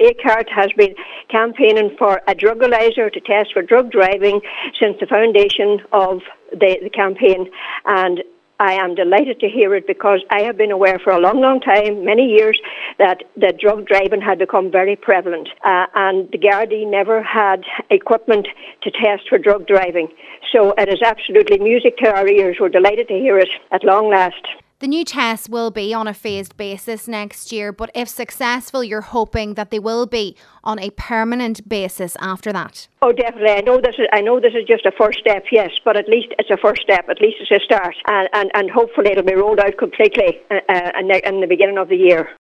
ACART has been campaigning for a drugalyser to test for drug driving since the foundation of the campaign, and I am delighted to hear it, because I have been aware for a long, long time, many years, that drug driving had become very prevalent, and the Gardaí never had equipment to test for drug driving. So it is absolutely music to our ears. We're delighted to hear it at long last. The new tests will be on a phased basis next year, but if successful, you're hoping that they will be on a permanent basis after that. Oh, definitely. I know this is just a first step, yes, but at least it's a first step. At least it's a start, and hopefully it'll be rolled out completely in the beginning of the year.